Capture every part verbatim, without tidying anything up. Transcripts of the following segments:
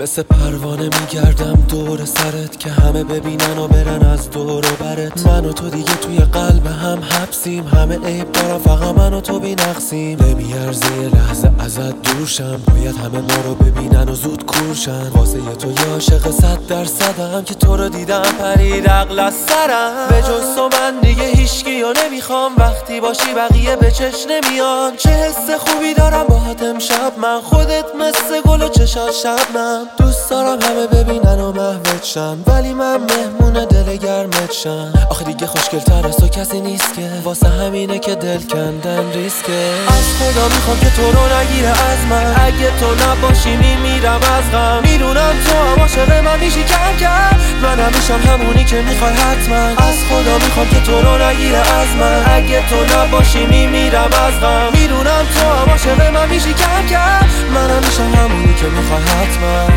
مثل پروانه میگردم دور سرت که همه ببینن و برن از دور و برت. من و تو دیگه توی قلب هم حبسیم، همه عیب دارم فقط من و تو بی نقصیم. نمیارزه یه لحظه ازت دورشم، باید همه ما رو ببینن و زود کورشن. واسه تو یه عاشق صد درصدم که تو رو دیدم پرید عقل از سرم. به جز تو من دیگه هیچکی رو نمیخوام، وقتی باشی بقیه به چش نمیان. چه حس خوبی دارم باهات امشب من، خودت مثل گل و چشات شبنم. دوست دارم همه ببینن و محوت شن، ولی من مهمون دل گرمت شم. آخه دیگه خوشگل تر از تو کسی نیست که، واسه همینه که دل کندن ریسکه. از خدا میخوام که تو رو نگیره از من، اگه تو نباشی میمیرم از غم. میدونم تو هم عاشق من میشی کم کم، منم میشم همونی که میخوای حتما. از خدا میخوام که تو رو نگیره از من، اگه تو نباشی میمیرم از غم. میدونم تو هم عاشق من میشی کم کم، منم میشم همونی که میخوای حتما.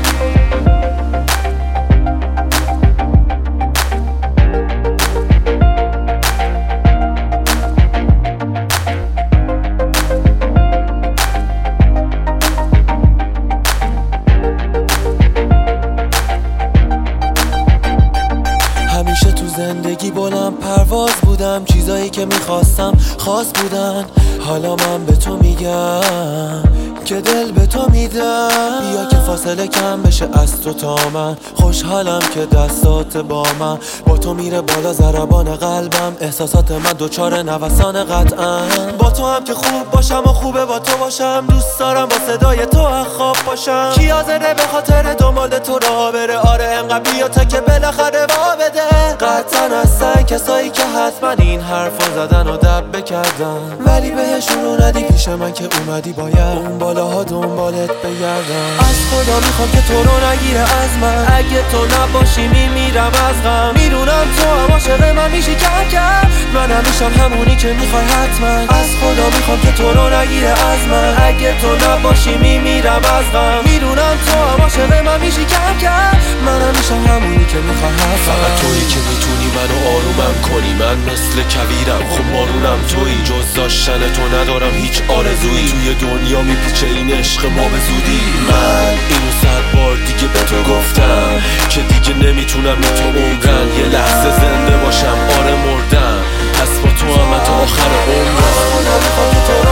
همیشه تو زندگی بلند پرواز بودم، چیزایی که میخواستم خاص بودن. حالا من به تو میگم که دل به تو میدم، بیا که فاصله کم بشه از تو تا من. خوشحالم که دستات با من، با تو میره بالا ضربان قلبم. احساسات من دوچار نوسان قطعا، با تو هم که خوب باشم و خوبه با تو باشم. دوست دارم با صدای تو خواب باشم، کی حاضره به خاطر دنبال تو راه بره. آره انقدر بیا تا که بالاخره وا بده. قطعا هستن کسایی که حتما این حرفو زدن و دب بکردن، ولی بهشون رو ندی پیش من که اومدی باید اون بالاها دنبالت بگردم. از خدا میخوام که تو رو نگیره از من، اگه تو نباشی میمیرم از غم. میدونم تو هم عاشق من میشی کم کم، منم میشم همونی که میخوای حتما. از خدا میخوام که تو رو نگیره از من، اگه تو نباشی میمیرم از غم. میدونم تو هم عاشق من میشی کم کم، منم میشم همونی که میخوای حتما. فقط تویی که میتونی منو آرومم کنی، من مثل کویرم خب مارونم تویی. جز داشتن تو ندارم هیچ آرزویی، توی دنیا میپیچه این عشق ما به زودی. من اینو صد بار دیگه به تو گفتم که دیگه نمیتونم به تو عمرن. یه لحظه زنده باشم آره مردم، پس با تو هم تا آخر عمرم.